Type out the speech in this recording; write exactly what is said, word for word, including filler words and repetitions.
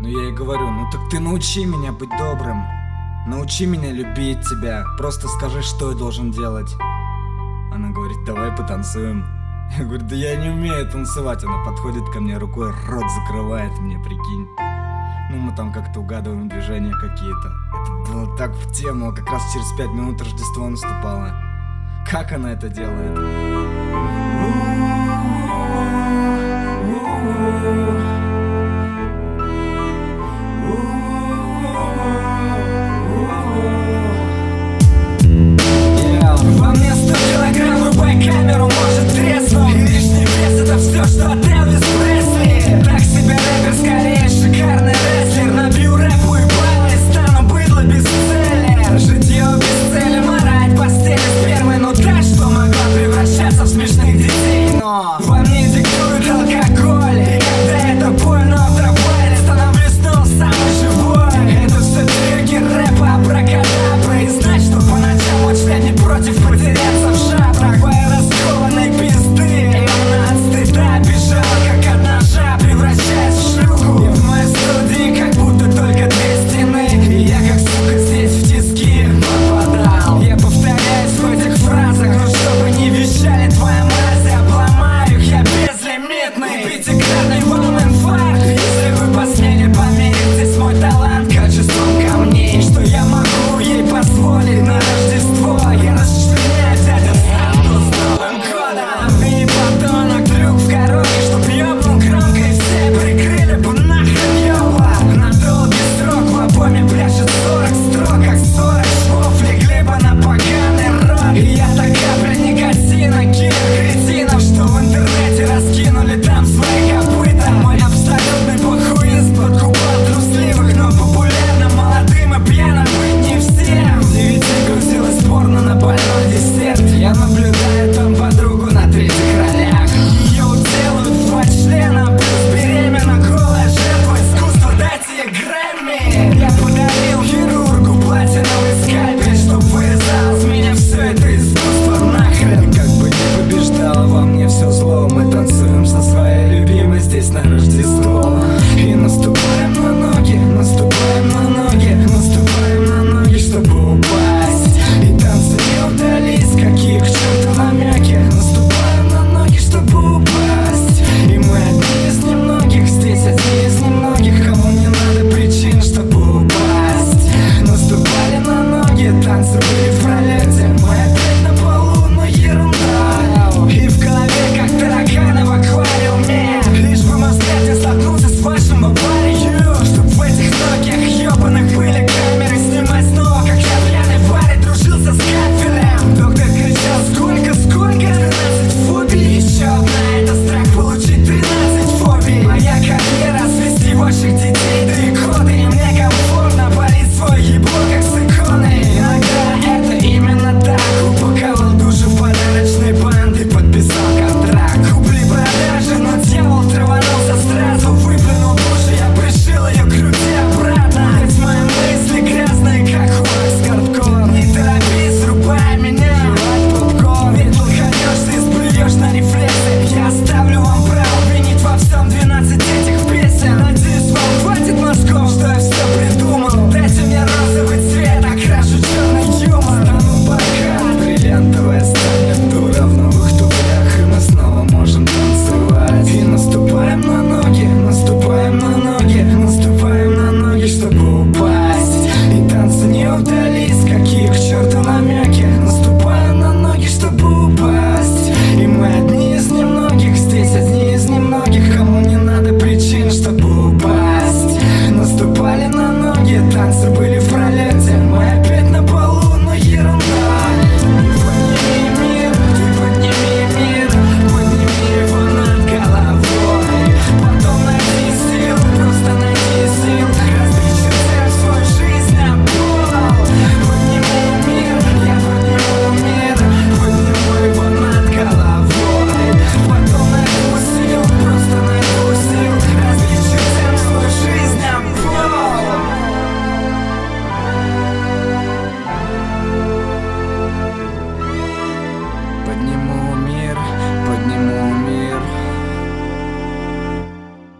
Но я ей говорю: ну так ты научи меня быть добрым, научи меня любить тебя, просто скажи, что я должен делать. Она говорит: давай потанцуем. Я говорю: да я не умею танцевать. Она подходит ко мне, рукой рот закрывает мне, прикинь. Ну мы там как-то угадываем движения какие-то. Это было так в тему, как раз через пять минут Рождество наступало. Как она это делает? Во мне сто килограмм, врубай камеру, может треснуть. И лишний вес — это все, что от Элвис Пресли. Так себе рэпер, скорее шикарный рестлер. Набью рэпу и баллы, стану быдло без цели. Житье без цели, морать постели спермой. Ну да, что могла превращаться в смешных детей. Но во мне диктует алкоголь. И когда это больно в трамвае, становлюсь снова самый живой. Это все трюки рэпа, абракадабра. И знать, что по ночам очень не против потеряться в шапрах. Твоей раскованной пизды, и она от стыда бежала, как от ножа, превращаясь в шлюху. И в моей студии как будто только две стены, и я как сука здесь в тиски попадал. Я повторяюсь в этих фразах, но чтобы не вещали твоя мразь, я обломаю их, я безлимитный. Пятикратный волн инфаркт. Если вы посмели померить здесь мой талант качеством камней, что я могу ей позволить на Рождество, я расчленяю дядя Санту с Новым годом. И не подонок, трюк в коробке, чтоб ёбнул громко и все прикрыли бы нахрен ёбла. На долгий срок в альбоме пляшет сорок строк, как сорок швов легли бы на поганый рот. И я так капля никотина, киллер кретинов, что в интернете раскинули там свои копыта. Мой абсолютный похуист подкупал трусливых, но популярным, молодым и пьяным быть не всем. В девяти грузилась порно на больной десерт. Я наблюдаю там подругу на третьих ролях. Ее уделают в два члена, плюс беременна, голая жертва искусства, дайте ей Грэмми. Я подарил хирургу платиновый скальпель, чтоб вырезал с меня все это искусство нахрен. Как бы не побеждало во мне все зло, мы танцуем со своей любимой здесь на Рождество.